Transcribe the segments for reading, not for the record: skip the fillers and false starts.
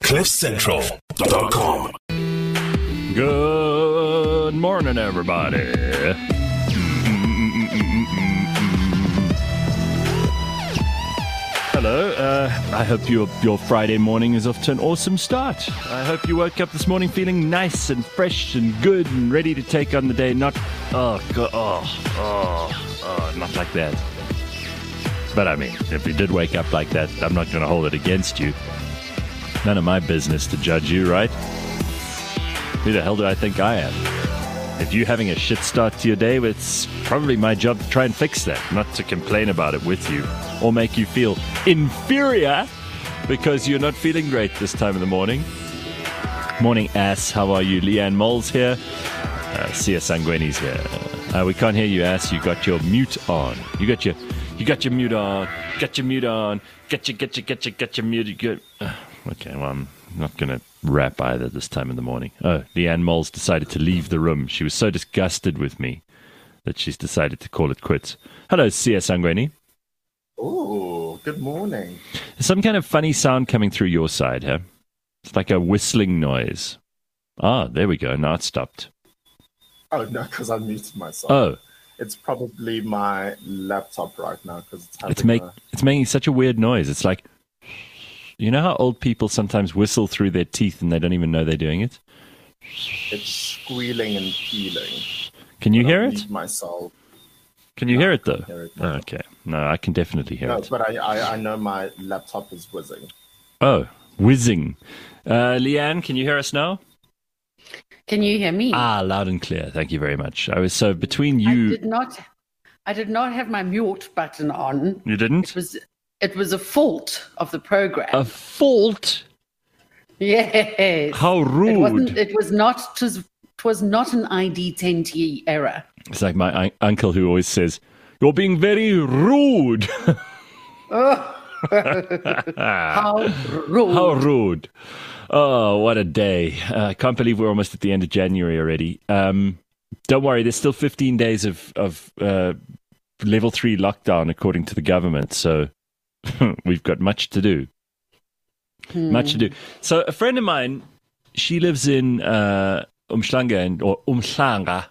CliffCentral.com. Good morning, everybody. Hello. I hope your Friday morning is off to an awesome start. I hope you woke up this morning feeling nice and fresh and good and ready to take on the day. Not not like that. But I mean, if you did wake up like that, I'm not going to hold it against you. None of my business to judge you, right? Who the hell do I think I am? If you're having a shit start to your day, it's probably my job to try and fix that, not to complain about it with you or make you feel inferior because you're not feeling great this time of the morning. Morning, ass. How are you? Leanne Moles here. Sia Sangweni's here. We can't hear you, ass. You got your mute on. You got your mute on. Got your mute on. Got your mute. Good. Okay, well, I'm not going to rap either this time in the morning. Oh, Leanne Moles decided to leave the room. She was so disgusted with me that she's decided to call it quits. Hello, Sia Sangweni. Oh, good morning. There's some kind of funny sound coming through your side, huh? It's like a whistling noise. Ah, there we go. Now it stopped. Oh, no, because I muted myself. Oh. It's probably my laptop right now because it's making such a weird noise. It's like, you know how old people sometimes whistle through their teeth and they don't even know they're doing it? It's squealing and peeling. Can you hear it? Myself. Can you hear it, though? I can hear it, oh, okay. No, I can definitely hear it. No, but I know my laptop is whizzing. Oh, whizzing. Leanne, can you hear us now? Can you hear me? Ah, loud and clear. Thank you very much. I was so between you. I did not have my mute button on. You didn't? It was a fault of the program. A fault? Yes. How rude. It was not an ID10T error. It's like my uncle who always says, "You're being very rude." Oh. How rude. How rude. Oh, what a day. I can't believe we're almost at the end of January already. Don't worry, there's still 15 days of level 3 lockdown according to the government, so we've got much to do. Much to do. So a friend of mine, she lives in Umhlanga.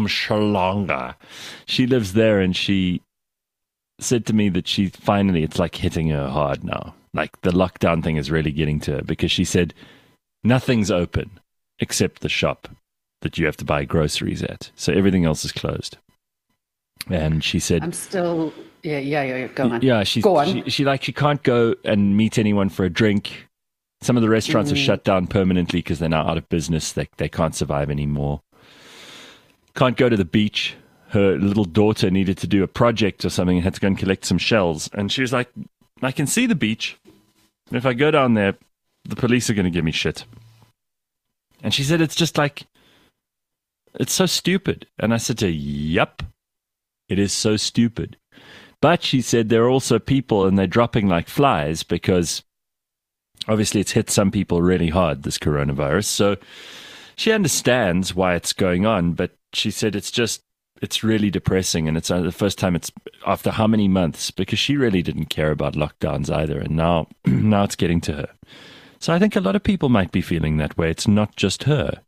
She lives there, and she said to me that it's like hitting her hard now. Like the lockdown thing is really getting to her because she said nothing's open except the shop that you have to buy groceries at. So everything else is closed. And she said, I'm still, yeah, go on. Yeah, she can't go and meet anyone for a drink. Some of the restaurants are shut down permanently because they're now out of business. They can't survive anymore. Can't go to the beach. Her little daughter needed to do a project or something and had to go and collect some shells. And she was like, I can see the beach. If I go down there, the police are going to give me shit. And she said, it's just like, it's so stupid. And I said to her, yup, it is so stupid. But she said there are also people and they're dropping like flies because obviously it's hit some people really hard, this coronavirus. So she understands why it's going on, but she said it's really depressing, and it's the first time it's after how many months, because she really didn't care about lockdowns either, and now it's getting to her. So I think a lot of people might be feeling that way. It's not just her.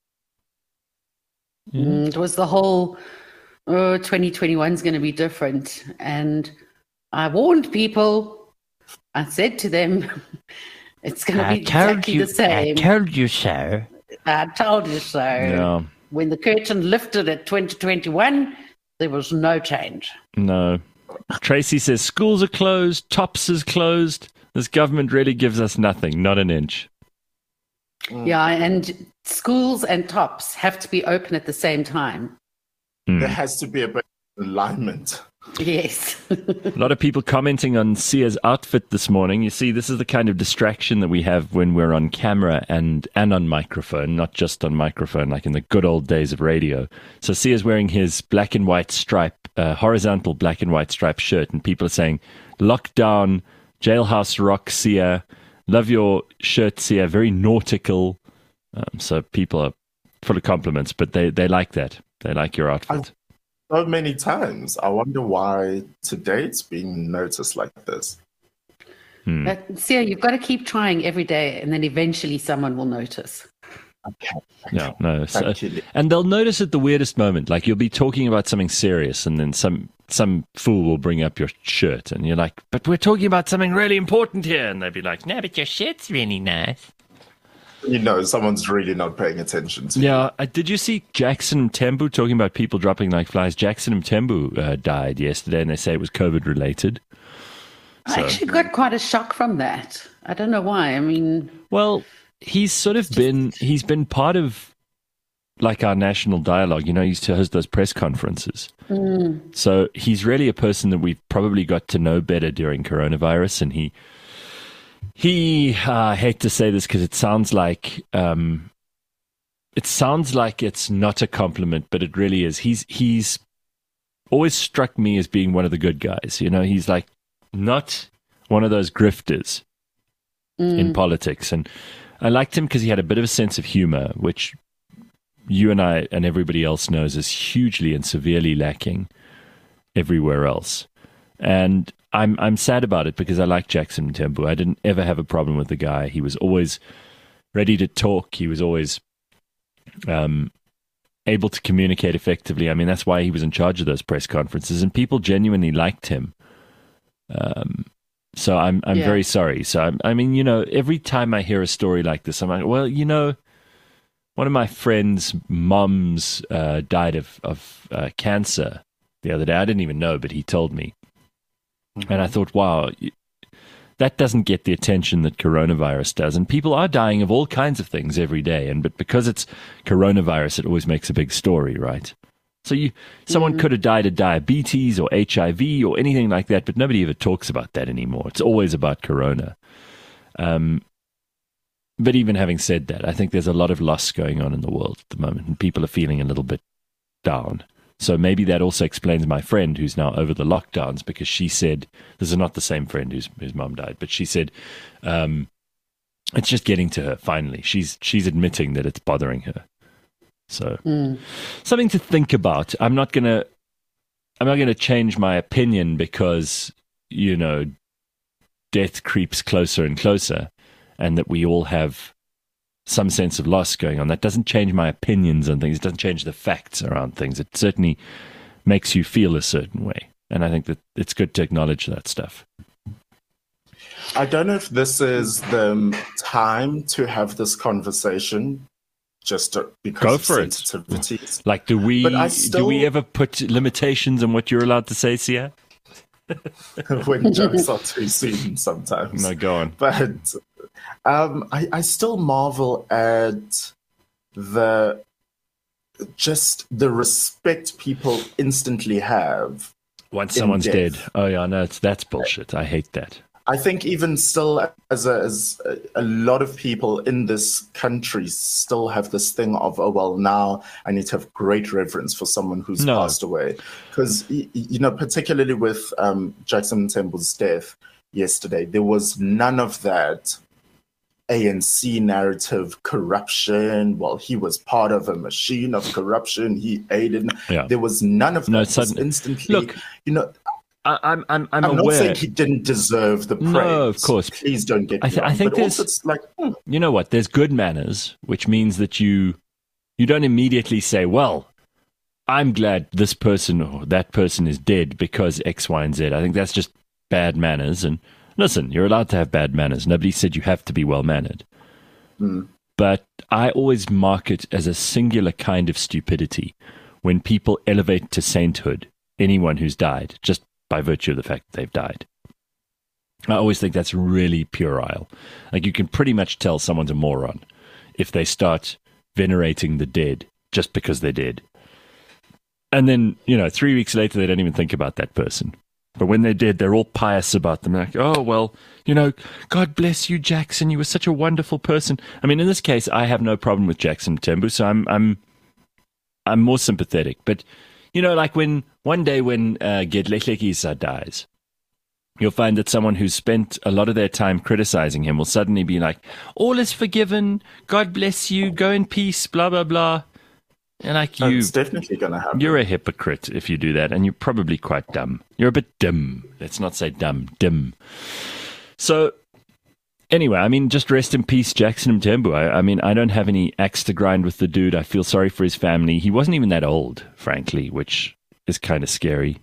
It was the whole 2021 is going to be different, and I warned people. I said to them, it's going to be exactly the same. I told you so. I told you so. Yeah. When the curtain lifted at 2021, there was no change. No. Tracy says schools are closed, Tops is closed. This government really gives us nothing, not an inch. Yeah, and schools and Tops have to be open at the same time. There has to be a bit of alignment. Yes. A lot of people commenting on Sia's outfit this morning. You see, this is the kind of distraction that we have when we're on camera and on microphone, not just on microphone, like in the good old days of radio. So Sia's wearing his black and white stripe, horizontal black and white striped shirt, and people are saying, lockdown, jailhouse rock, Sia, love your shirt, Sia, very nautical. So people are full of compliments, but they like that. They like your outfit. So many times. I wonder why today it's being noticed like this. Sia, you've got to keep trying every day, and then eventually someone will notice. Okay. Yeah, no. So, and they'll notice at the weirdest moment. Like you'll be talking about something serious, and then some fool will bring up your shirt, and you're like, "But we're talking about something really important here," and they'll be like, "No, but your shirt's really nice." You know, someone's really not paying attention to Yeah, did you see Jackson Mthembu talking about people dropping like flies? Jackson Mthembu died yesterday, and they say it was COVID related. I actually got quite a shock from that. I don't know why. I mean, well, he's been part of like our national dialogue. You know, he used to host those press conferences. So he's really a person that we've probably got to know better during coronavirus, and I hate to say this because it sounds like it's not a compliment, but it really is. He's always struck me as being one of the good guys. You know, he's like not one of those grifters in politics, and I liked him because he had a bit of a sense of humor, which you and I and everybody else knows is hugely and severely lacking everywhere else. And I'm sad about it because I like Jackson Mthembu. I didn't ever have a problem with the guy. He was always ready to talk. He was always able to communicate effectively. I mean, that's why he was in charge of those press conferences, and people genuinely liked him. So I'm very sorry. So I mean, you know, every time I hear a story like this, I'm like, well, you know, one of my friend's moms died of cancer the other day. I didn't even know, but he told me. And I thought, wow, that doesn't get the attention that coronavirus does. And people are dying of all kinds of things every day. But because it's coronavirus, it always makes a big story, right? So someone could have died of diabetes or HIV or anything like that, but nobody ever talks about that anymore. It's always about corona. But even having said that, I think there's a lot of loss going on in the world at the moment, and people are feeling a little bit down. So maybe that also explains my friend who's now over the lockdowns, because she said, this is not the same friend whose mum died, but she said it's just getting to her finally. She's admitting that it's bothering her. So something to think about. I'm not gonna change my opinion because, you know, death creeps closer and closer, and that we all have some sense of loss going on. That doesn't change my opinions on things. It doesn't change the facts around things. It certainly makes you feel a certain way. And I think that it's good to acknowledge that stuff. I don't know if this is the time to have this conversation, just because of sensitivities. Like, do we ever put limitations on what you're allowed to say, Sia? When jokes are too soon sometimes. No, go on. But I still marvel at the respect people instantly have once someone's dead. Oh yeah, no, that's bullshit. I hate that. I think even still, as a lot of people in this country still have this thing of, oh, well, now I need to have great reverence for someone who's passed away. Because, you know, particularly with Jackson Mthembu's death yesterday, there was none of that ANC narrative corruption. Well, he was part of a machine of corruption. He aided. Yeah. There was none of that. Instantly, look, you know, I'm aware. Not saying he didn't deserve the praise. No, of course. Please don't get me wrong. I think there's, it's like, you know what? There's good manners, which means that you don't immediately say, well, I'm glad this person or that person is dead because X, Y, and Z. I think that's just bad manners. And listen, you're allowed to have bad manners. Nobody said you have to be well-mannered. But I always mark it as a singular kind of stupidity when people elevate to sainthood anyone who's died, just by virtue of the fact that they've died. I always think that's really puerile. Like, you can pretty much tell someone's a moron if they start venerating the dead just because they're dead. And then, you know, 3 weeks later, they don't even think about that person. But when they're dead, they're all pious about them. Like, oh, well, you know, God bless you, Jackson. You were such a wonderful person. I mean, in this case, I have no problem with Jackson Mthembu, so I'm more sympathetic. But, you know, like one day when Gedlehlekisa dies, you'll find that someone who's spent a lot of their time criticizing him will suddenly be like, all is forgiven, God bless you, go in peace, blah, blah, blah. And like, it's definitely going to happen. You're a hypocrite if you do that, and you're probably quite dumb. You're a bit dim. Let's not say dumb, dim. So anyway, I mean, just rest in peace, Jackson Mthembu. I mean, I don't have any axe to grind with the dude. I feel sorry for his family. He wasn't even that old, frankly, which is kind of scary.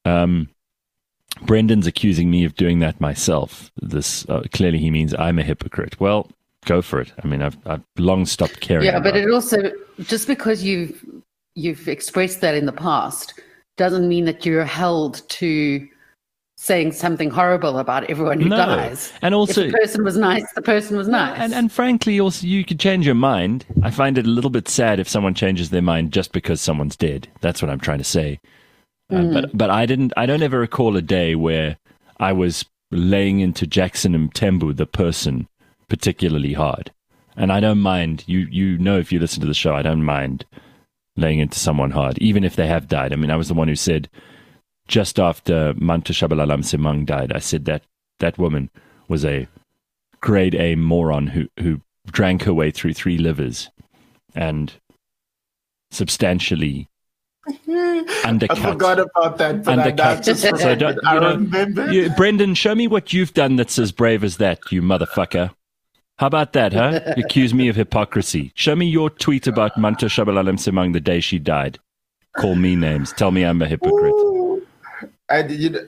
Brendan's accusing me of doing that myself. This clearly he means I'm a hypocrite. Well, go for it. I mean, I've long stopped caring. Yeah, but it also, just because you've expressed that in the past doesn't mean that you're held to saying something horrible about everyone who dies. And also, if the person was nice, the person was nice. And frankly, also, you could change your mind. I find it a little bit sad if someone changes their mind just because someone's dead. That's what I'm trying to say. But I don't ever recall a day where I was laying into Jackson Mthembu, the person, particularly hard. And I don't mind, you know, if you listen to the show, I don't mind laying into someone hard, even if they have died. I mean, I was the one who said, just after Manto Shabalala Msimang died, I said that woman was a grade A moron who drank her way through 3 livers and substantially undercut. I forgot about that, but I remember. Brendan, show me what you've done that's as brave as that, you motherfucker. How about that, huh? You accuse me of hypocrisy. Show me your tweet about Manto Shabalala Msimang the day she died. Call me names. Tell me I'm a hypocrite. Ooh. And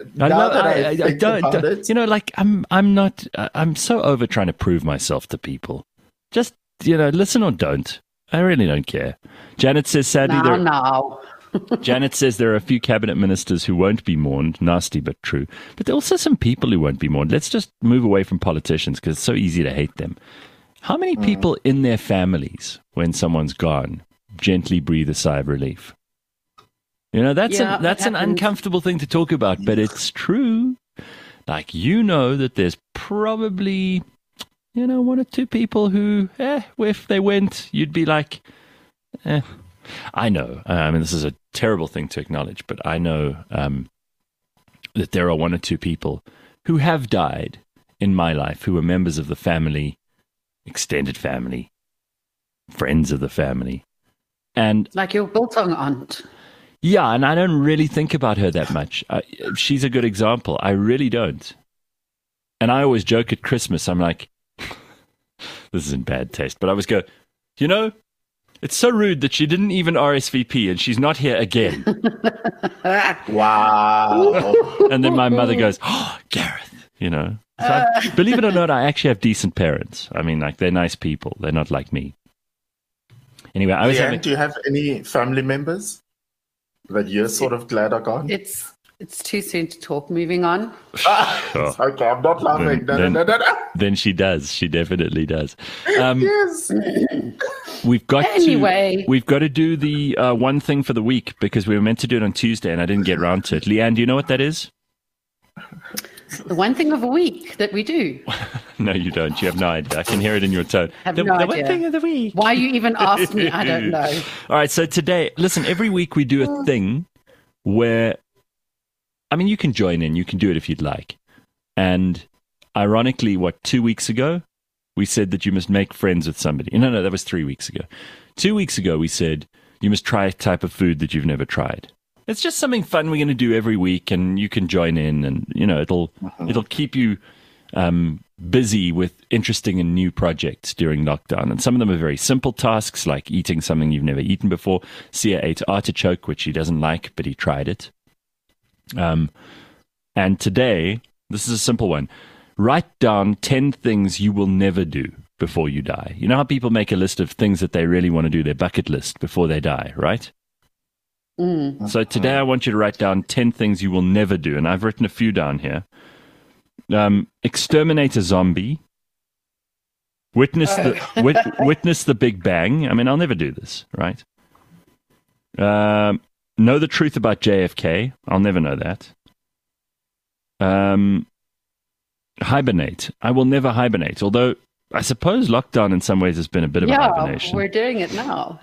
I don't. You know, like I'm so over trying to prove myself to people. Just, you know, listen or don't. I really don't care. Janet says, sadly, Janet says there are a few cabinet ministers who won't be mourned. Nasty but true. But there are also some people who won't be mourned. Let's just move away from politicians because it's so easy to hate them. How many people in their families, when someone's gone, gently breathe a sigh of relief? You know, that's an uncomfortable thing to talk about, but it's true. Like, you know that there's probably, you know, 1 or 2 people who, if they went, you'd be like, I know. I mean, this is a terrible thing to acknowledge, but I know that there are 1 or 2 people who have died in my life who were members of the family, extended family, friends of the family. And like your biltong aunt. Yeah, and I don't really think about her that much. She's a good example. I really don't. And I always joke at Christmas, I'm like, this is in bad taste, but I always go, you know, it's so rude that she didn't even RSVP and she's not here again. Wow. And then my mother goes, oh, Gareth, you know. So believe it or not, I actually have decent parents. I mean, like, they're nice people. They're not like me. Anyway, do you have any family members that you're sort of glad are gone? It's too soon to talk. Moving on. Okay, I'm not laughing. Then she does. She definitely does. Yes. We've got to do the one thing for the week because we were meant to do it on Tuesday and I didn't get around to it. Leanne, do you know what that is? The one thing of a week that we do. No, you don't. You have no idea. I can hear it in your tone. The one thing of the week. Why you even asked me, I don't know. All right, so today, listen, every week we do a thing where, I mean, you can join in. You can do it if you'd like. And ironically, 2 weeks ago, we said that you must make friends with somebody. No, that was 3 weeks ago. 2 weeks ago, we said you must try a type of food that you've never tried. It's just something fun we're going to do every week, and you can join in, and you know it'll keep you busy with interesting and new projects during lockdown. And some of them are very simple tasks, like eating something you've never eaten before. Sia ate artichoke, which he doesn't like, but he tried it. And today, this is a simple one. Write down 10 things you will never do before you die. You know how people make a list of things that they really want to do, their bucket list, before they die, right? So today I want you to write down 10 things you will never do, and I've written a few down here. Exterminate a zombie. Witness the Big Bang. I mean, I'll never do this, right? Know the truth about JFK. I'll never know that. Hibernate. I will never hibernate, although I suppose lockdown in some ways has been a bit of a hibernation. We're doing it now.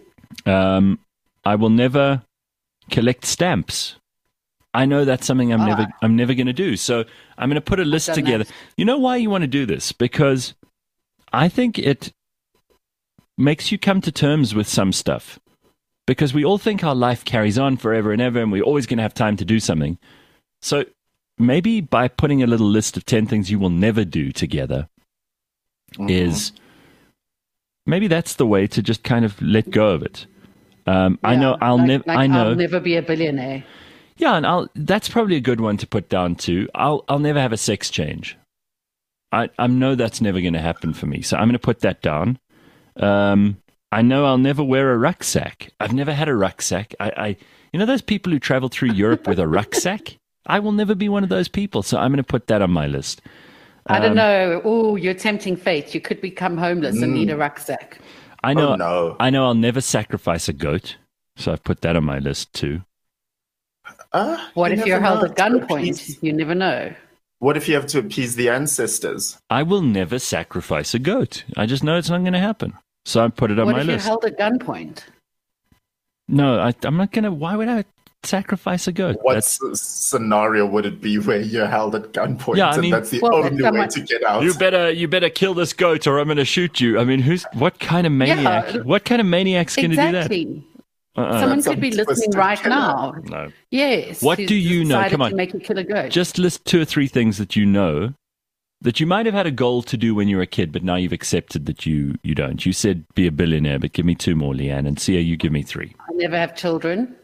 I will never collect stamps. I know that's something I'm never going to do. So I'm going to put a list together. You know why you want to do this? Because I think it makes you come to terms with some stuff. Because we all think our life carries on forever and ever, and we're always going to have time to do something. So maybe by putting a little list of 10 things you will never do together is maybe that's the way to just kind of let go of it. I know I'll never be a billionaire. Yeah, and that's probably a good one to put down too. I'll never have a sex change. I know that's never going to happen for me, so I'm going to put that down. I know I'll never wear a rucksack. I've never had a rucksack. You know those people who travel through Europe with a rucksack? I will never be one of those people, so I'm going to put that on my list. I don't know. Oh, you're tempting fate. You could become homeless and need a rucksack. I know. Oh, no. I know I'll never sacrifice a goat, so I've put that on my list too. What if you're held at gunpoint? You never know. What if you have to appease the ancestors? I will never sacrifice a goat. I just know it's not going to happen. So I put it on my list. What if you're held at gunpoint? No, I'm not going to. Why would I sacrifice a goat? What scenario would it be where you're held at gunpoint? Yeah, I mean, and that's the only way to get out. You better kill this goat or I'm going to shoot you. I mean, what kind of maniac? Yeah, what kind of maniac's going to do that? Someone could be listening right now. No. Yes. What do you know? Come on. To make you kill a goat. Just list 2 or 3 things that you know that you might have had a goal to do when you were a kid, but now you've accepted that you don't. You said be a billionaire, but give me 2 more, Leanne, and Sia, you give me 3. I'll never have children.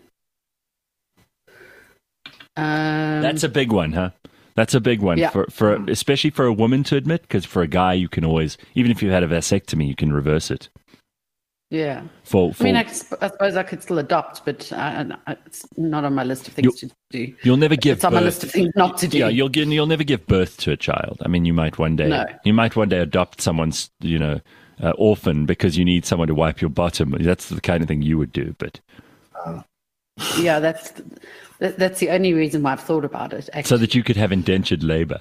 That's a big one, huh? That's a big one for especially for a woman to admit, because for a guy you can always, even if you had a vasectomy, you can reverse it. Yeah. I mean, I suppose I could still adopt, but it's not on my list of things to do. You'll never give. It's on my list of things not to do. Yeah, you'll never give birth to a child. I mean, you might one day. No. You might one day adopt someone's, orphan because you need someone to wipe your bottom. That's the kind of thing you would do, but. Yeah, that's the only reason why I've thought about it. Actually. So that you could have indentured labor.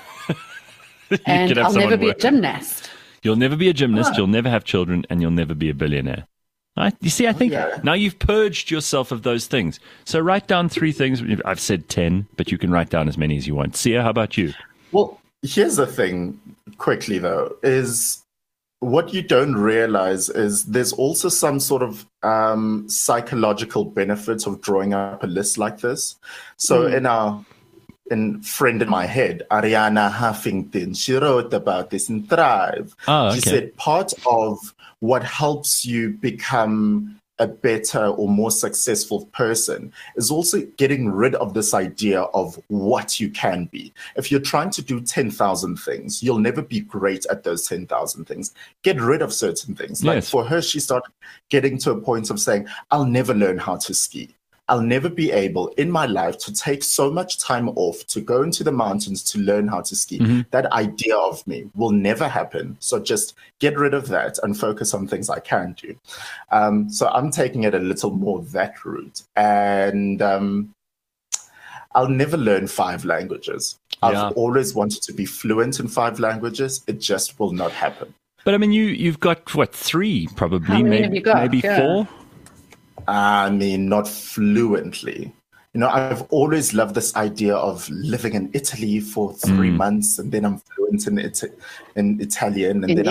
And I'll never be a gymnast. You'll never be a gymnast, you'll never have children, and you'll never be a billionaire. You see, I think now you've purged yourself of those things. So write down 3 things. I've said 10, but you can write down as many as you want. Sia, how about you? Well, here's the thing, quickly though, is what you don't realize is there's also some sort of psychological benefit of drawing up a list like this. So in Friend in My Head, Ariana Huffington, she wrote about this in Thrive. Oh, okay. She said part of what helps you become a better or more successful person is also getting rid of this idea of what you can be. If you're trying to do 10,000 things, you'll never be great at those 10,000 things. Get rid of certain things. Like for her, she started getting to a point of saying, I'll never learn how to ski. I'll never be able in my life to take so much time off to go into the mountains to learn how to ski. Mm-hmm. That idea of me will never happen. So just get rid of that and focus on things I can do. So I'm taking it a little more that route. And I'll never learn 5 languages. I've always wanted to be fluent in 5 languages. It just will not happen. But I mean, you've got 3 probably, How many have you got? Maybe 4? I mean, not fluently. I've always loved this idea of living in Italy for 3 months, and then I'm fluent in Italian, and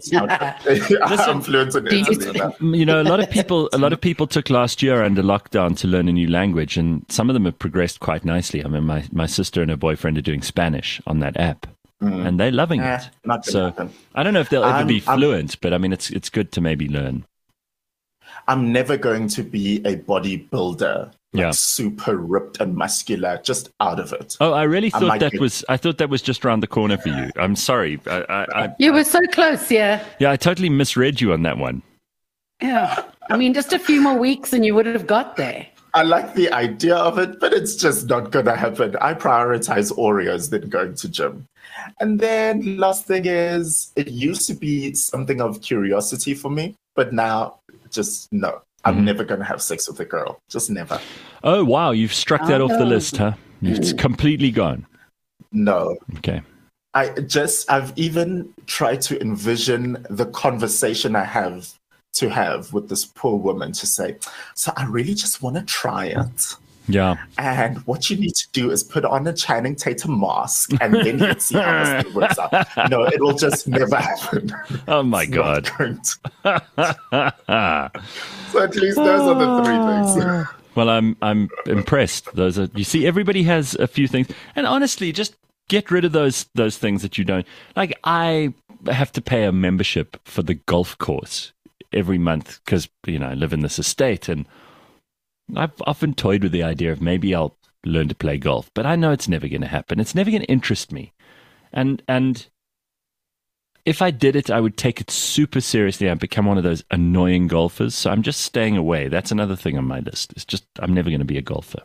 I'm fluent in Italy. A lot of people took last year under lockdown to learn a new language, and some of them have progressed quite nicely. I mean, my sister and her boyfriend are doing Spanish on that app. And they're loving it. So I don't know if they'll ever be fluent, but I mean, it's good to maybe learn. I'm never going to be a bodybuilder, super ripped and muscular, just out of it. Oh, I really thought that was just around the corner for you. I'm sorry. You were so close, yeah. Yeah, I totally misread you on that one. Yeah. I mean, just a few more weeks and you would have got there. I like the idea of it, but it's just not going to happen. I prioritize Oreos than going to gym. And then last thing is, it used to be something of curiosity for me, but now just no. I'm never going to have sex with a girl. Just never. Oh, wow. You've struck that off the list, huh? It's completely gone. No. Okay. I've even tried to envision the conversation I have to have with this poor woman to say, so I really just want to try it. Yeah. And what you need to do is put on a Channing Tatum mask and then you see how this thing works out. No, it will just never happen. Oh, my God. So at least those are the 3 things. Well, I'm impressed. You see, everybody has a few things, and honestly, just get rid of those things that you don't like. I have to pay a membership for the golf course every month because I live in this estate, and I've often toyed with the idea of maybe I'll learn to play golf, but I know it's never going to happen. It's never going to interest me, and if I did it, I would take it super seriously and become one of those annoying golfers. So I'm just staying away. That's another thing on my list. It's just I'm never going to be a golfer.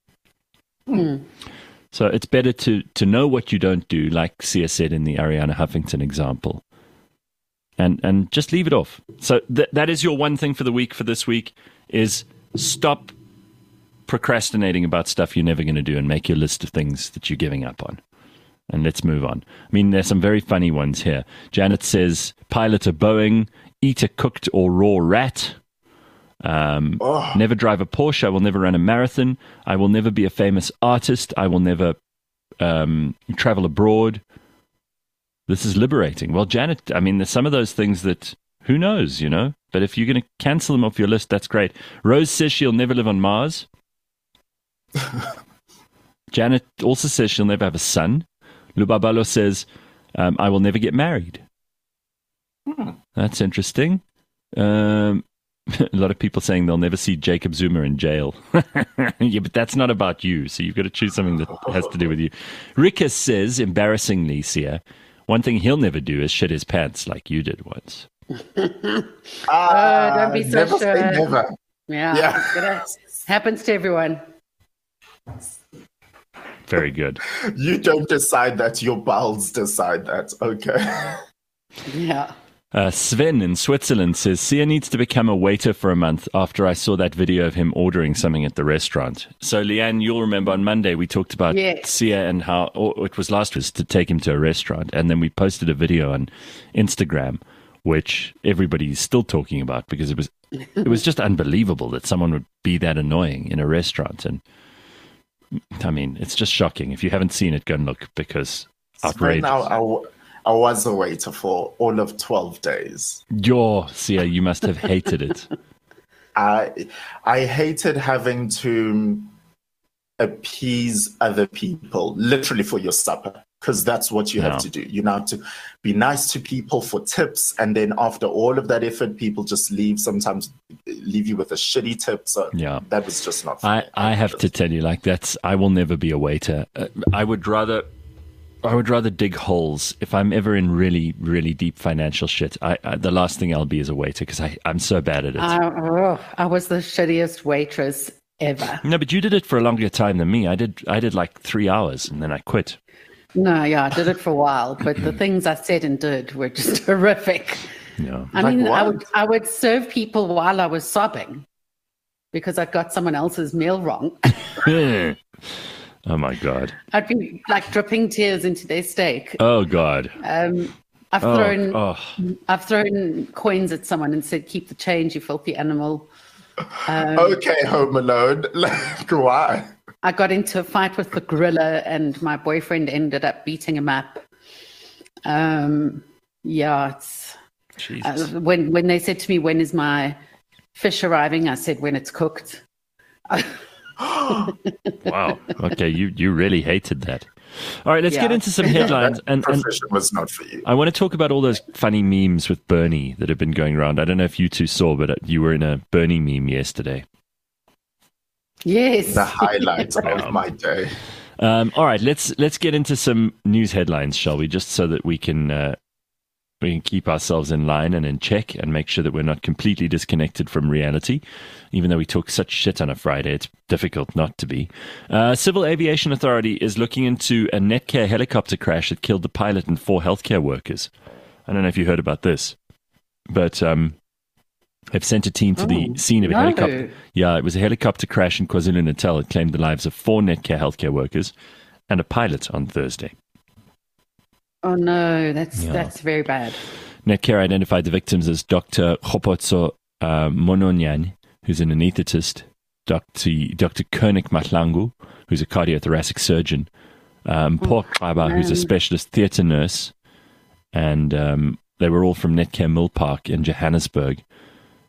So it's better to know what you don't do, like Sia said in the Ariana Huffington example, and just leave it off. So that is your one thing for the week for this week is stop procrastinating about stuff you're never going to do and make your list of things that you're giving up on. And let's move on. I mean, there's some very funny ones here. Janet says, pilot a Boeing, eat a cooked or raw rat. Never drive a Porsche. I will never run a marathon. I will never be a famous artist. I will never travel abroad. This is liberating. Well, Janet, I mean, there's some of those things that, who knows, But if you're going to cancel them off your list, that's great. Rose says she'll never live on Mars. Janet also says she'll never have a son. Lubabalo says, I will never get married. That's interesting. A lot of people saying they'll never see Jacob Zuma in jail. Yeah, but that's not about you, so you've got to choose something that has to do with you. Rika says, embarrassingly, Sia, one thing he'll never do is shit his pants like you did once. Don't be so never sure. Say never. Yeah. Happens to everyone. Very good. You don't decide that, your bowels decide that. Okay. Yeah. Sven in Switzerland says, Sia needs to become a waiter for a month after I saw that video of him ordering something at the restaurant. So, Leanne, you'll remember on Monday we talked about Sia and how, or it was last week, to take him to a restaurant. And then we posted a video on Instagram, which everybody's still talking about because it was just unbelievable that someone would be that annoying in a restaurant. And I mean, it's just shocking. If you haven't seen it, go and look because outrageous. Now, I was a waiter for all of 12 days. Sia, you must have hated it. I hated having to appease other people, literally for your supper, because that's what you have to do. You now have to be nice to people for tips, and then after all of that effort, people just leave. Sometimes leave you with a shitty tip. So that was just not fair. I have to tell you, I will never be a waiter. I would rather dig holes. If I'm ever in really, really deep financial shit, the last thing I'll be is a waiter because I'm so bad at it. I was the shittiest waitress ever. No, but you did it for a longer time than me. I did like 3 hours and then I quit. No, I did it for a while, but the things I said and did were just horrific. Yeah. I would serve people while I was sobbing because I got someone else's meal wrong. Oh my God! I'd be like dripping tears into their steak. Oh God! I've thrown coins at someone and said, "Keep the change, you filthy animal." Okay, Home Alone. Why? I got into a fight with the gorilla, and my boyfriend ended up beating him up. It's when they said to me, "When is my fish arriving?" I said, "When it's cooked." Wow. Okay, you really hated that. All right, let's get into some headlines. And profession was not for you. I want to talk about all those funny memes with Bernie that have been going around. I don't know if you two saw, but you were in a Bernie meme yesterday. Yes. The highlight of my day. All right, let's get into some news headlines, shall we? Just so that we can keep ourselves in line and in check and make sure that we're not completely disconnected from reality. Even though we talk such shit on a Friday, it's difficult not to be. Civil Aviation Authority is looking into a Netcare helicopter crash that killed the pilot and 4 healthcare workers. I don't know if you heard about this, but they've sent a team to the scene of a helicopter. Yeah, it was a helicopter crash in KwaZulu-Natal. It claimed the lives of 4 Netcare healthcare workers and a pilot on Thursday. Oh no, that's very bad. Netcare identified the victims as Dr. Khopotso Mononyan, who's an anaesthetist, Dr. Koenig Mahlangu, who's a cardiothoracic surgeon, Paul Kraba, who's a specialist theatre nurse, and they were all from Netcare Mill Park in Johannesburg.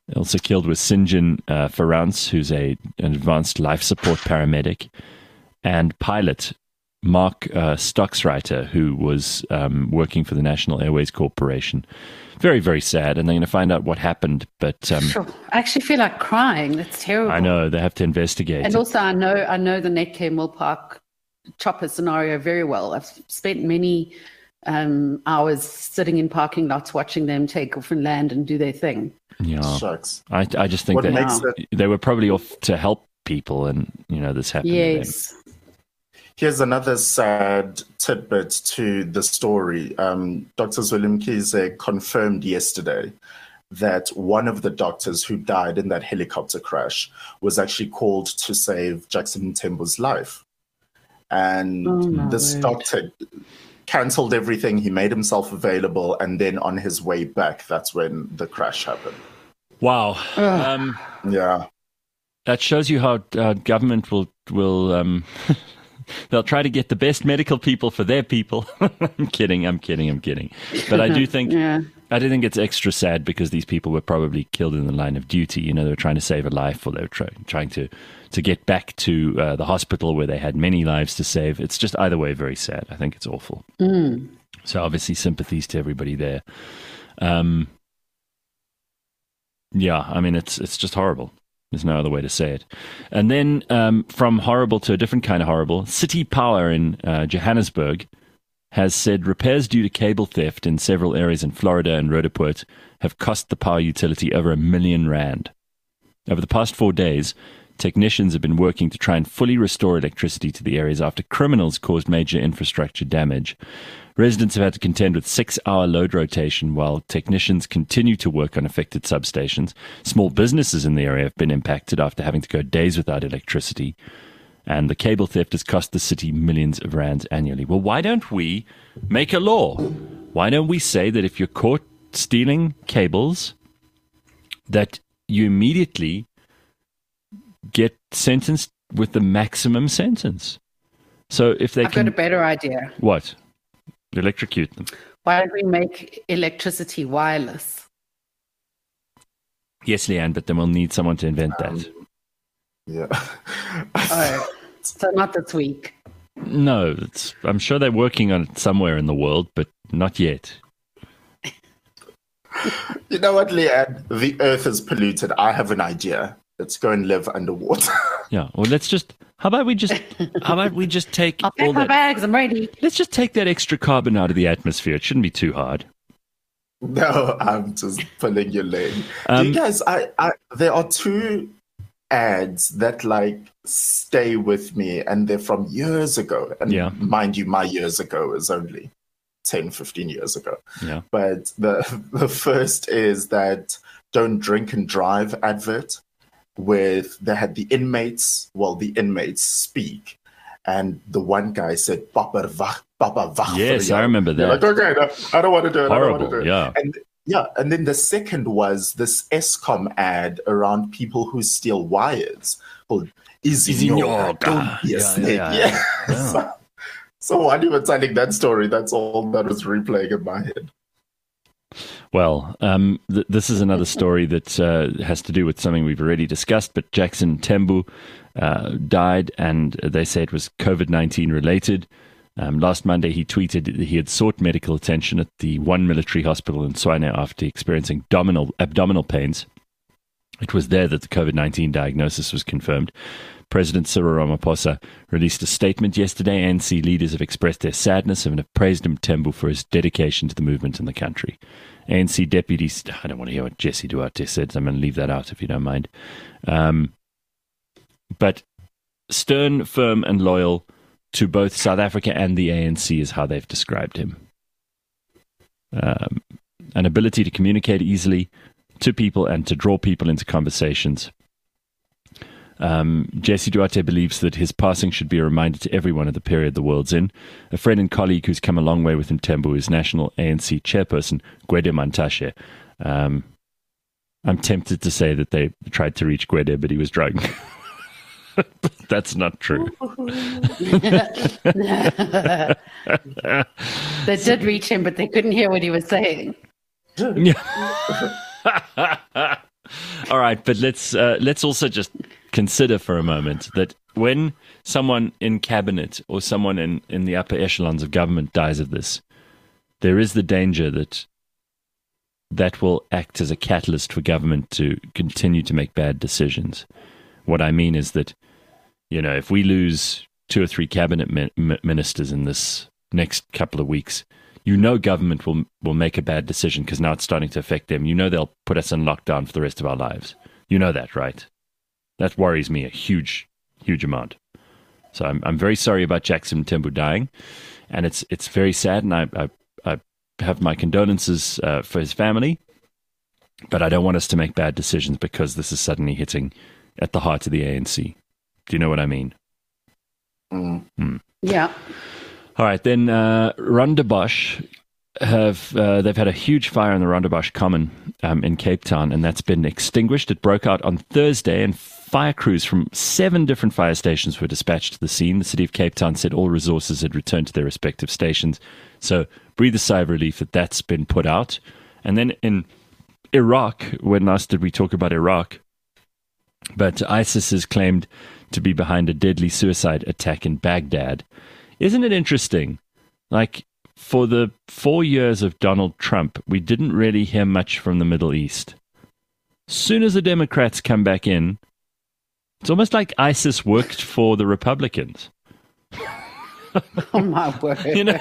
Also killed was Sinjin Ferrance, who's an advanced life support paramedic, and pilot Mark Stocksreiter, who was working for the National Airways Corporation. Very, very sad, and they're going to find out what happened. But I actually feel like crying. That's terrible. I know, they have to investigate. And also, I know the Netcare Mill Park chopper scenario very well. I've spent many hours sitting in parking lots watching them take off and land and do their thing. Yeah, shucks. I just think they were probably off to help people, and this happened. Yes. To them. Here's another sad tidbit to the story. Dr. Zweli Mkhize confirmed yesterday that one of the doctors who died in that helicopter crash was actually called to save Jackson Mthembu's life. And this doctor cancelled everything. He made himself available. And then on his way back, that's when the crash happened. Wow. Yeah. That shows you how government will they'll try to get the best medical people for their people. I'm kidding. But I do think it's extra sad because these people were probably killed in the line of duty. They were trying to save a life, or they were trying to get back to the hospital where they had many lives to save. It's just either way very sad. I think it's awful. So obviously sympathies to everybody there. Yeah, I mean, it's just horrible. There's no other way to say it. And then from horrible to a different kind of horrible, City Power in Johannesburg has said repairs due to cable theft in several areas in Florida and Roodepoort have cost the power utility over R1 million. Over the past 4 days, technicians have been working to try and fully restore electricity to the areas after criminals caused major infrastructure damage. Residents have had to contend with 6-hour load rotation while technicians continue to work on affected substations. Small businesses in the area have been impacted after having to go days without electricity. And the cable theft has cost the city millions of rands annually. Well, why don't we make a law? Why don't we say that if you're caught stealing cables, that you immediately get sentenced with the maximum sentence? So if they I've got a better idea. What? Electrocute them. Why don't we make electricity wireless? Yes, Leanne, but then we'll need someone to invent that. Yeah. So not this week. No, I'm sure they're working on it somewhere in the world, but not yet. You know what, Leanne? The earth is polluted. I have an idea. Let's go and live underwater. Yeah. Well, how about we just take I'll pack my bags. I'm ready. Let's just take that extra carbon out of the atmosphere. It shouldn't be too hard. No, I'm just pulling your leg. You guys, there are two ads that stay with me, and they're from years ago. And mind you, my years ago is only 10, 15 years ago. Yeah. But the first is that don't drink and drive advert. They had the inmates speak, and the one guy said, Papa wach. Yes, I remember that. Like, okay, no, I don't want to do it. Horrible, yeah. And then the second was this Eskom ad around people who steal wires called Izinyoka, don't be a snake. Yeah. So while you were telling that story, that's all that was replaying in my head. Well, this is another story that has to do with something we've already discussed, but Jackson Mthembu died, and they say it was COVID-19 related. Last Monday, he tweeted that he had sought medical attention at the one military hospital in Tshwane after experiencing abdominal pains. It was there that the COVID-19 diagnosis was confirmed. President Cyril Ramaphosa released a statement yesterday. ANC leaders have expressed their sadness and have praised Mthembu for his dedication to the movement in the country. ANC deputies, I don't want to hear what Jesse Duarte said, so I'm going to leave that out if you don't mind. But stern, firm, and loyal to both South Africa and the ANC is how they've described him. An ability to communicate easily to people and to draw people into conversations. Jesse Duarte believes that his passing should be a reminder to everyone of the period the world's in. A friend and colleague who's come a long way with Mthembu is National ANC chairperson Gwede Mantashe. I'm tempted to say that they tried to reach Gwede, but he was drunk. That's not true. They did reach him, but they couldn't hear what he was saying. All right, but let's also just consider for a moment that when someone in cabinet or someone in the upper echelons of government dies of this, there is the danger that will act as a catalyst for government to continue to make bad decisions. What I mean is that, if we lose 2 or 3 cabinet ministers in this next couple of weeks, government will make a bad decision because now it's starting to affect them. They'll put us in lockdown for the rest of our lives. You know that, right? That worries me a huge, huge amount. So I'm very sorry about Jackson Mthembu dying, and it's very sad, and I have my condolences for his family, but I don't want us to make bad decisions because this is suddenly hitting at the heart of the ANC. Do you know what I mean? Yeah. All right, then Rondebosch they've had a huge fire in the Rondebosch Common in Cape Town, and that's been extinguished. It broke out on Thursday, and fire crews from 7 different fire stations were dispatched to the scene. The city of Cape Town said all resources had returned to their respective stations. So breathe a sigh of relief that's been put out. And then in Iraq, when last did we talk about Iraq? But ISIS is claimed to be behind a deadly suicide attack in Baghdad. Isn't it interesting? Like, for the 4 years of Donald Trump, we didn't really hear much from the Middle East. Soon as the Democrats come back in, it's almost like ISIS worked for the Republicans. Oh, my word.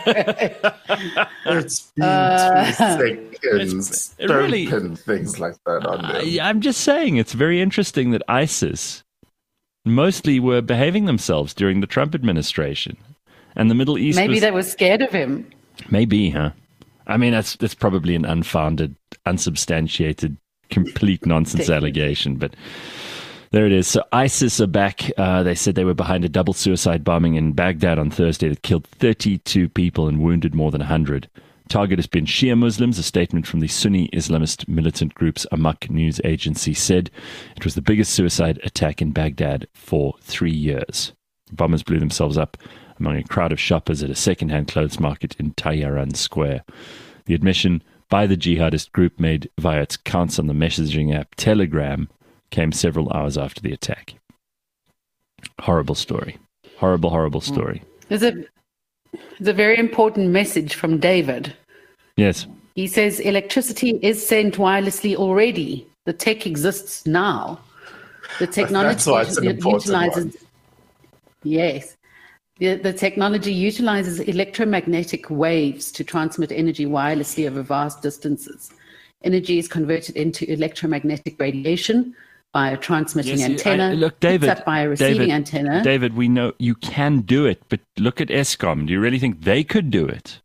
It's been 2 seconds. Don't pin things like that on them. I'm just saying, it's very interesting that ISIS mostly were behaving themselves during the Trump administration. And the Middle East Maybe they were scared of him. Maybe, huh? I mean, that's probably an unfounded, unsubstantiated, complete nonsense allegation, but there it is. So ISIS are back. They said they were behind a double suicide bombing in Baghdad on Thursday that killed 32 people and wounded more than 100. Target has been Shia Muslims. A statement from the Sunni Islamist militant group's Amaq news agency said it was the biggest suicide attack in Baghdad for 3 years. Bombers blew themselves up among a crowd of shoppers at a second-hand clothes market in Tayaran Square. The admission by the jihadist group made via its accounts on the messaging app Telegram came several hours after the attack. Horrible story. Horrible, horrible story. There's a very important message from David. Yes. He says electricity is sent wirelessly already. The tech exists now. The technology utilizes. Yes. The technology utilizes electromagnetic waves to transmit energy wirelessly over vast distances. Energy is converted into electromagnetic radiation by a transmitting antenna. Look, David, up by a receiving antenna. David, we know you can do it, but look at Eskom. Do you really think they could do it?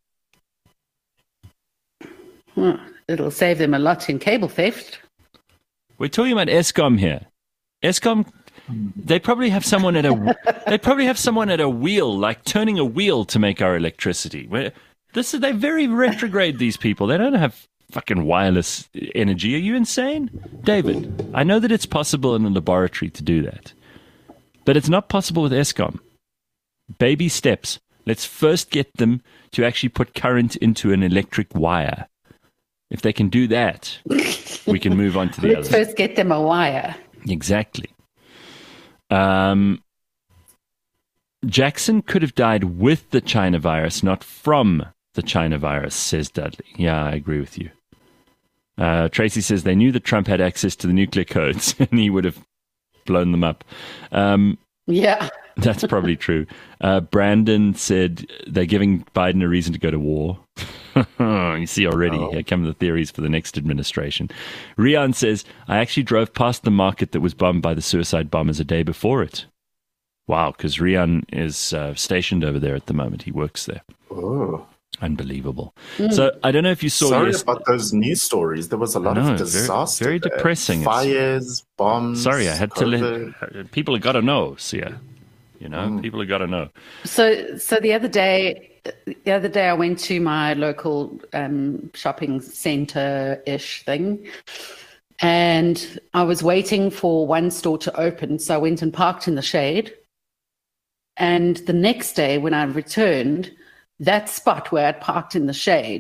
Well, it'll save them a lot in cable theft. We're talking about Eskom here. Eskom, they probably have someone at a wheel, like turning a wheel to make our electricity. They're very retrograde, these people. They don't have fucking wireless energy. Are you insane? David, I know that it's possible in a laboratory to do that, but it's not possible with Eskom. Baby steps. Let's first get them to actually put current into an electric wire. If they can do that, we can move on to the others. Let's first get them a wire. Exactly. Jackson could have died with the China virus, not from the China virus, says Dudley. Yeah, I agree with you. Tracy says they knew that Trump had access to the nuclear codes and he would have blown them up. Yeah. That's probably true. Brandon said they're giving Biden a reason to go to war. You see already, here come the theories for the next administration. Rian says, I actually drove past the market that was bombed by the suicide bombers a day before it. Wow, because Rian is stationed over there at the moment. He works there. Oh. Unbelievable. So I don't know if you saw. Sorry about those news stories. There was a lot of disaster. Very depressing. Fires, bombs. Sorry, I had COVID. to let people have got to know. Sia. People have got to know. So the other day I went to my local shopping center-ish thing, and I was waiting for one store to open. So I went and parked in the shade. And the next day when I returned, that spot where I'd parked in the shade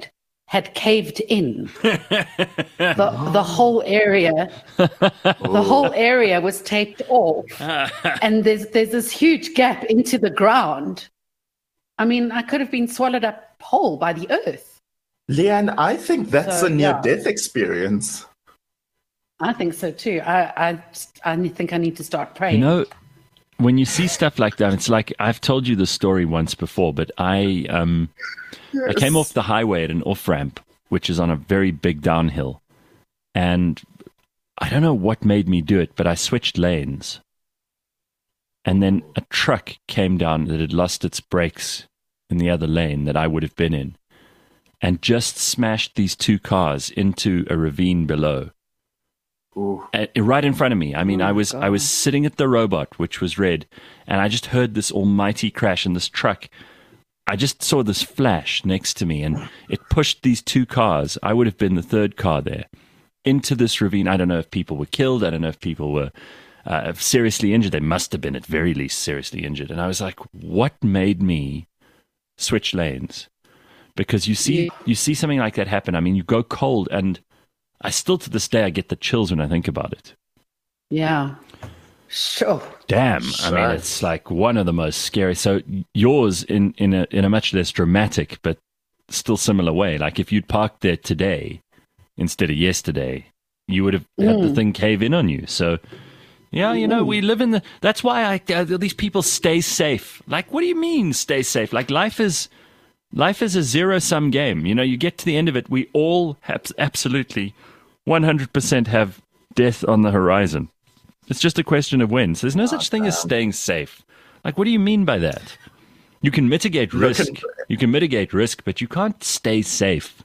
had caved in. The whole area, the whole area was taped off, and there's this huge gap into the ground. I mean, I could have been swallowed up whole by the earth. Leanne, I think that's a near-death experience. I think so too. I think I need to start praying. You know, when you see stuff like that, it's like, I've told you this story once before, but I came off the highway at an off-ramp, which is on a very big downhill. And I don't know what made me do it, but I switched lanes. And then a truck came down that had lost its brakes in the other lane that I would have been in, and just smashed these two cars into a ravine below. Right in front of me. I mean, I was sitting at the robot, which was red, and I just heard this almighty crash, and this truck, I just saw this flash next to me, and it pushed these two cars, I would have been the third car there, into this ravine. I don't know if people were killed. I don't know if people were seriously injured. They must have been at very least seriously injured. And I was like, what made me switch lanes? Because you see something like that happen. I mean, you go cold, and I still, to this day, I get the chills when I think about it. Yeah. Sure. Damn. I mean, it's like one of the most scary. So yours in a much less dramatic, but still similar way. Like if you'd parked there today instead of yesterday, you would have had the thing cave in on you. So yeah, you know, we live in that's why these people stay safe. Like, what do you mean stay safe? Like life is a zero-sum game. You know, you get to the end of it, we all absolutely 100% have death on the horizon. It's just a question of when. So there's no such thing as staying safe. Like, what do you mean by that? You can mitigate risk. But you can't stay safe.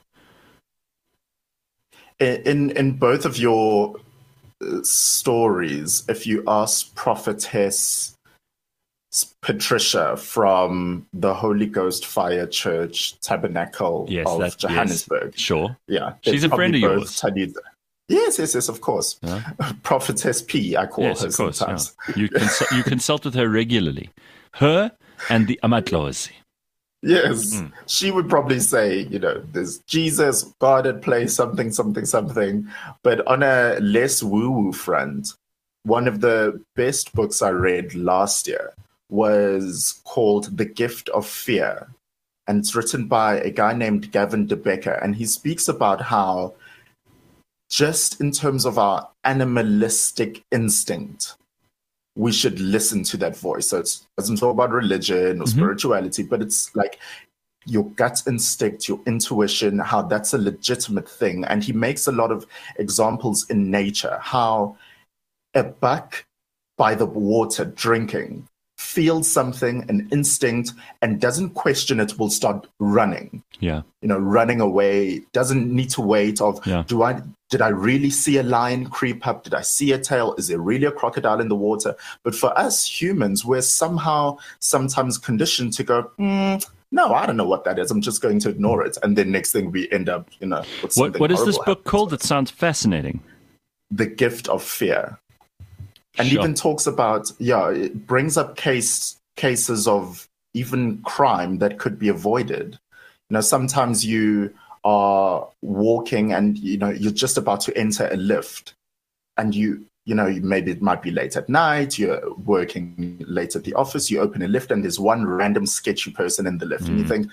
In both of your stories, if you ask Prophetess Patricia from the Holy Ghost Fire Church Tabernacle of Johannesburg. Yes, sure. Yeah. She's a friend of yours. Yes, of course. Yeah. Prophetess P, I call her sometimes. Yeah. You consult with her regularly. Her and the Amatlozi. Yes. She would probably say, you know, there's Jesus, God at play, something. But on a less woo-woo front, one of the best books I read last year was called The Gift of Fear. And it's written by a guy named Gavin De Becker. And he speaks about how just in terms of our animalistic instinct, we should listen to that voice. So it doesn't talk about religion or spirituality, but it's like your gut instinct, your intuition, how that's a legitimate thing. And he makes a lot of examples in nature, how a buck by the water drinking feels something, an instinct, and doesn't question it, will start running. Yeah. You know, running away, doesn't need to wait did I really see a lion creep up? Did I see a tail? Is there really a crocodile in the water? But for us humans, we're sometimes conditioned to go, no, I don't know what that is. I'm just going to ignore it. And then next thing we end up, you know, with something What is this book called? It sounds fascinating. The Gift of Fear. And even talks about, it brings up cases of even crime that could be avoided. You know, sometimes you are walking and, you know, you're just about to enter a lift and maybe it might be late at night, you're working late at the office, you open a lift and there's one random sketchy person in the lift and you think,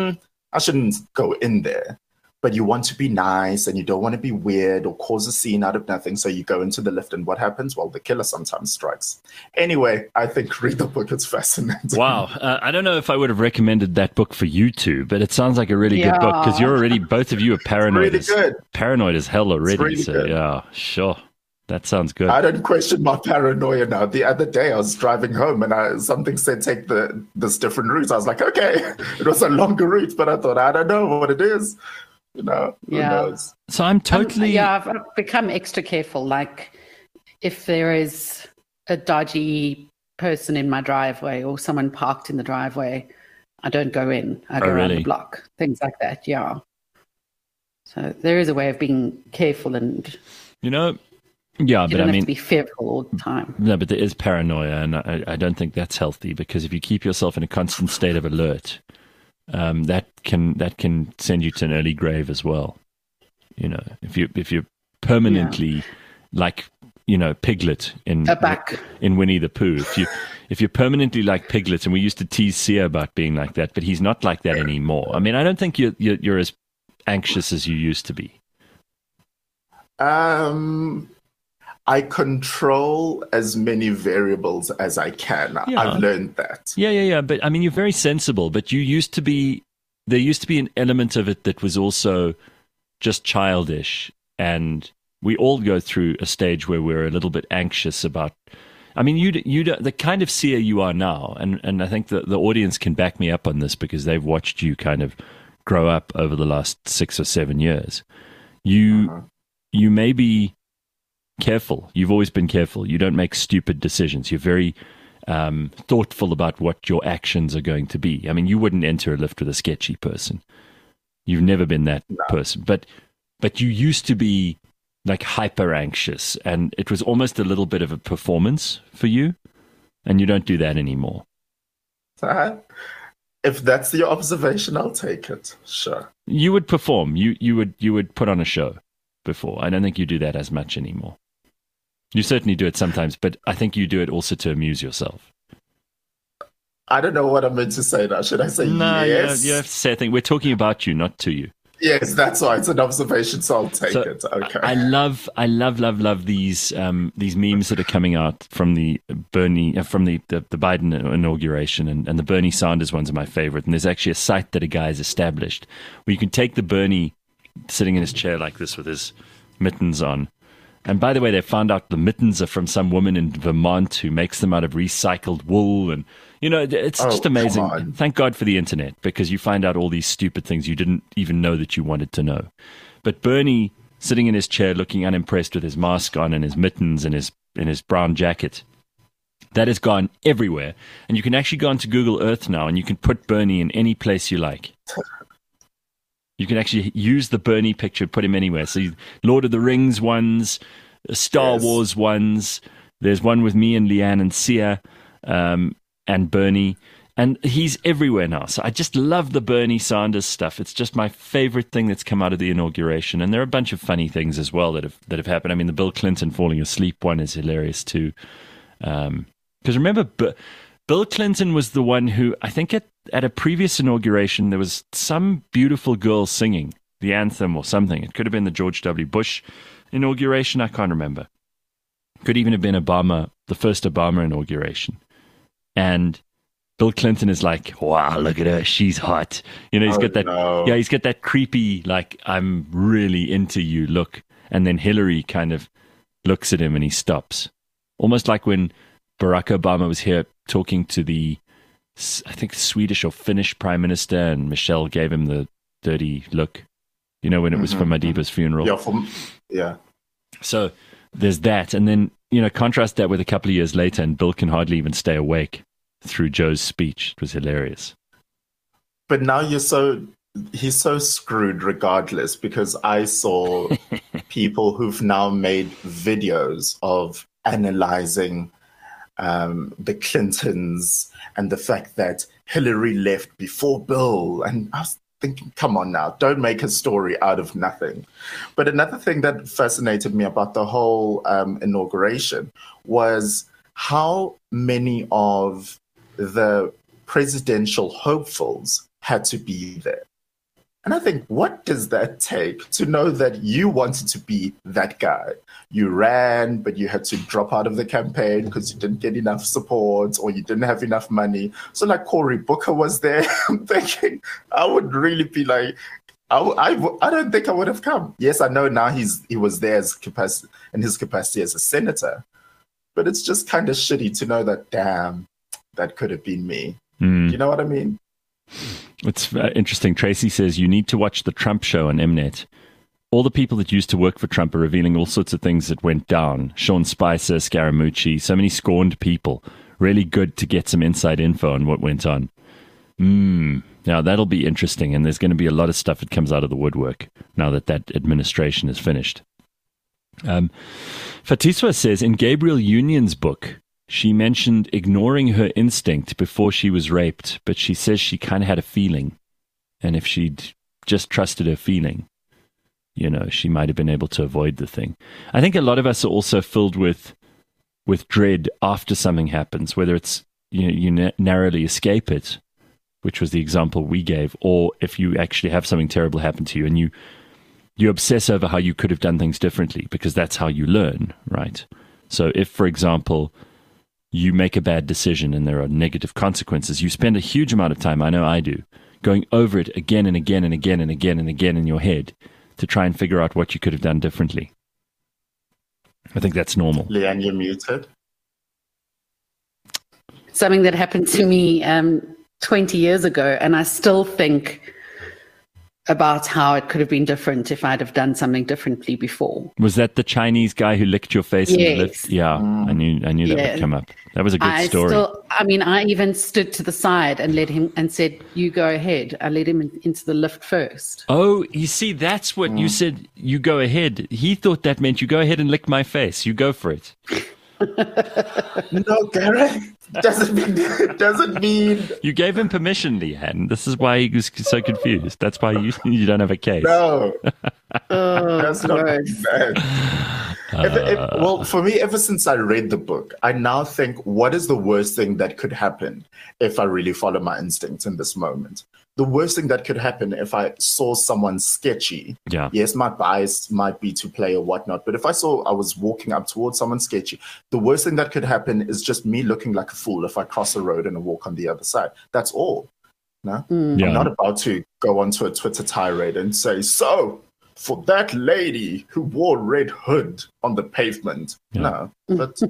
I shouldn't go in there. But you want to be nice and you don't want to be weird or cause a scene out of nothing. So you go into the lift and what happens? Well, the killer sometimes strikes. Anyway, I think read the book. It's fascinating. Wow. I don't know if I would have recommended that book for you two, but it sounds like a really good book because both of you are paranoid. It's really good. Paranoid as hell already. Really good. Yeah, sure. That sounds good. I don't question my paranoia now. The other day I was driving home and something said take this different route. I was like, okay, it was a longer route, but I thought, I don't know what it is. You know, who knows? So I'm totally... I've become extra careful. Like, if there is a dodgy person in my driveway or someone parked in the driveway, I don't go in. I go around the block. Things like that, So there is a way of being careful and... You know... Yeah, but I mean, have to be fearful all the time. No, but there is paranoia, and I don't think that's healthy because if you keep yourself in a constant state of alert, that can send you to an early grave as well. You know, if you're permanently like, you know, Piglet in Winnie the Pooh. If you're permanently like Piglet, and we used to tease Sia about being like that, but he's not like that anymore. I mean, I don't think you're as anxious as you used to be. I control as many variables as I can. Yeah. I've learned that. Yeah. But I mean, you're very sensible, but there used to be an element of it that was also just childish. And we all go through a stage where we're a little bit anxious about, I mean, you the kind of Sia you are now. And I think the audience can back me up on this because they've watched you kind of grow up over the last 6 or 7 years. You may be careful. You've always been careful. You don't make stupid decisions. You're very thoughtful about what your actions are going to be. I mean, you wouldn't enter a lift with a sketchy person. You've never been that person. But you used to be like hyper anxious, and it was almost a little bit of a performance for you, and you don't do that anymore. If that's your observation, I'll take it. Sure. You would perform. You would put on a show before. I don't think you do that as much anymore. You certainly do it sometimes, but I think you do it also to amuse yourself. I don't know what I'm meant to say now. Should I say yes? You have to say a thing. We're talking about you, not to you. Yes, that's why it's an observation, so I'll take it. Okay. I love these memes that are coming out from the Biden inauguration, and the Bernie Sanders ones are my favorite. And there's actually a site that a guy's established where you can take the Bernie sitting in his chair like this with his mittens on. And by the way, they found out the mittens are from some woman in Vermont who makes them out of recycled wool. And, you know, it's just amazing. Thank God for the internet, because you find out all these stupid things you didn't even know that you wanted to know. But Bernie sitting in his chair looking unimpressed with his mask on and his mittens and his brown jacket, that has gone everywhere. And you can actually go onto Google Earth now and you can put Bernie in any place you like. You can actually use the Bernie picture, put him anywhere. So Lord of the Rings ones, Star Wars ones. There's one with me and Leanne and Sia and Bernie. And he's everywhere now. So I just love the Bernie Sanders stuff. It's just my favorite thing that's come out of the inauguration. And there are a bunch of funny things as well that have happened. I mean, the Bill Clinton falling asleep one is hilarious too. Because remember, Bill Clinton was the one who, I think at a previous inauguration, there was some beautiful girl singing the anthem or something. It could have been the George W. Bush inauguration. I can't remember. Could even have been Obama, the first Obama inauguration. And Bill Clinton is like, wow, look at her. She's hot. You know, he's got that. No. Yeah, he's got that creepy, like, I'm really into you look. And then Hillary kind of looks at him and he stops. Almost like when Barack Obama was here talking to the, I think, Swedish or Finnish prime minister, and Michelle gave him the dirty look, you know, when it was for Madiba's funeral. Yeah. So there's that. And then, you know, contrast that with a couple of years later, and Bill can hardly even stay awake through Joe's speech. It was hilarious. But now he's so screwed regardless, because I saw people who've now made videos of analyzing the Clintons and the fact that Hillary left before Bill. And I was thinking, come on now, don't make a story out of nothing. But another thing that fascinated me about the whole inauguration was how many of the presidential hopefuls had to be there. And I think, what does that take to know that you wanted to be that guy? You ran, but you had to drop out of the campaign because you didn't get enough support or you didn't have enough money. So like Cory Booker was there. I'm thinking I would really be like, I don't think I would have come. Yes, I know now he was there in his capacity as a senator, but it's just kind of shitty to know that, damn, that could have been me. Do you know what I mean? It's interesting. Tracy says, you need to watch the Trump show on Mnet. All the people that used to work for Trump are revealing all sorts of things that went down. Sean Spicer, Scaramucci, so many scorned people. Really good to get some inside info on what went on. Now, that'll be interesting, and there's going to be a lot of stuff that comes out of the woodwork now that administration is finished. Fatiswa says, in Gabriel Union's book, she mentioned ignoring her instinct before she was raped, but she says she kind of had a feeling. And if she'd just trusted her feeling, she might have been able to avoid the thing. I think a lot of us are also filled with dread after something happens, whether it's you narrowly escape it, which was the example we gave, or if you actually have something terrible happen to you and you obsess over how you could have done things differently, because that's how you learn, right? So if, for example, you make a bad decision and there are negative consequences, you spend a huge amount of time, I know I do, going over it again and again and again and again and again in your head to try and figure out what you could have done differently. I think that's normal. Leanne, you're muted. Something that happened to me 20 years ago, and I still think about how it could have been different if I'd have done something differently before. Was that the Chinese guy who licked your face in the lift? Yeah, I knew that would come up. That was a good story. I even stood to the side and let him and said, "You go ahead." I let him into the lift first. Oh, you see, that's what you said. You go ahead. He thought that meant you go ahead and lick my face. You go for it. No, Gareth. Doesn't mean you gave him permission, Leanne. This is why he was so confused. That's why you don't have a case. No, that's not bad. Well, for me, ever since I read the book, I now think, what is the worst thing that could happen if I really follow my instincts in this moment? The worst thing that could happen if I saw someone sketchy. Yeah. Yes, my bias might be to play or whatnot, but if I was walking up towards someone sketchy, the worst thing that could happen is just me looking like a fool if I cross the road and I walk on the other side. That's all. No? Yeah. I'm not about to go onto a Twitter tirade and say, so for that lady who wore a red hood on the pavement. Yeah. No, but...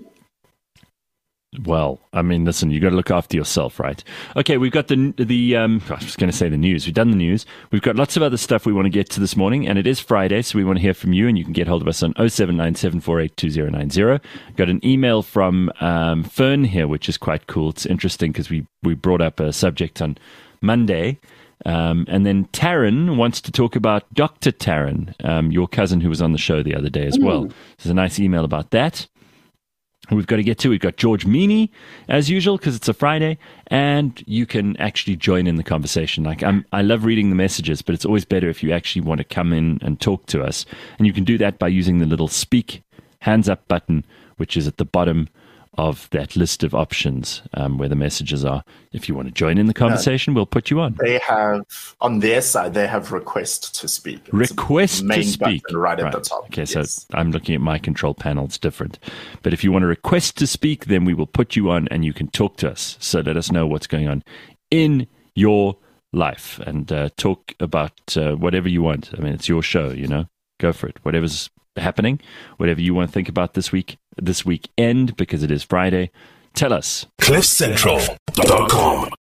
Well, I mean, listen, you got to look after yourself, right? Okay, we've got I was going to say the news. We've done the news. We've got lots of other stuff we want to get to this morning, and it is Friday, so we want to hear from you, and you can get hold of us on 0797482090. Got an email from Fern here, which is quite cool. It's interesting because we brought up a subject on Monday, and then Taryn wants to talk about Dr. Taryn, your cousin who was on the show the other day as well. There's a nice email about that. We've got to get to. We've got George Meany, as usual, because it's a Friday, and you can actually join in the conversation. I love reading the messages, but it's always better if you actually want to come in and talk to us. And you can do that by using the little speak hands up button, which is at the bottom of that list of options where the messages are. If you want to join in the conversation, we'll put you on. They have, on their side, they have request to speak. It's request to speak. Right at the top. Okay, yes. So I'm looking at my control panel. It's different. But if you want to request to speak, then we will put you on and you can talk to us. So let us know what's going on in your life and talk about whatever you want. I mean, it's your show, Go for it. Whatever's happening, whatever you want to think about this weekend, because it is Friday, tell us. CliffCentral.com